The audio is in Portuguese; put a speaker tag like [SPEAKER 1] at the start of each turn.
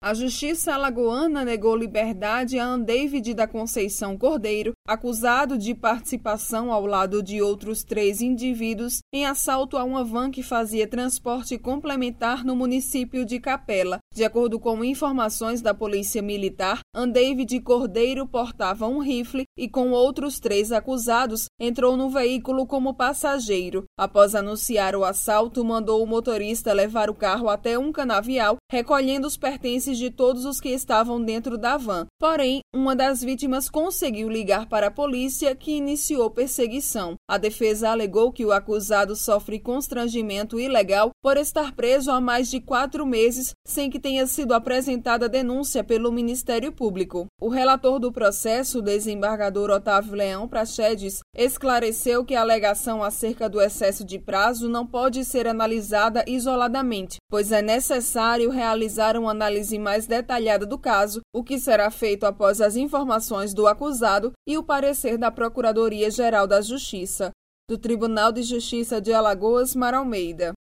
[SPEAKER 1] A Justiça alagoana negou liberdade a Andeivide da Conceição Cordeiro, acusado de participação ao lado de outros 3 indivíduos em assalto a uma van que fazia transporte complementar no município de Capela. De acordo com informações da Polícia Militar, Andeivide Cordeiro portava um rifle e, com outros 3 acusados, entrou no veículo como passageiro. Após anunciar o assalto, mandou o motorista levar o carro até um canavial, recolhendo os pertences de todos os que estavam dentro da van. Porém, uma das vítimas conseguiu ligar para a polícia, que iniciou perseguição. A defesa alegou que o acusado sofre constrangimento ilegal por estar preso há mais de 4 meses sem que tenha sido apresentada denúncia pelo Ministério Público. O relator do processo, o desembargador Otávio Leão Prachedes, esclareceu que a alegação acerca do excesso de prazo não pode ser analisada isoladamente, pois é necessário realizar uma análise mais detalhada do caso, o que será feito após as informações do acusado e o parecer da Procuradoria-Geral da Justiça. Do Tribunal de Justiça de Alagoas, Mara Almeida.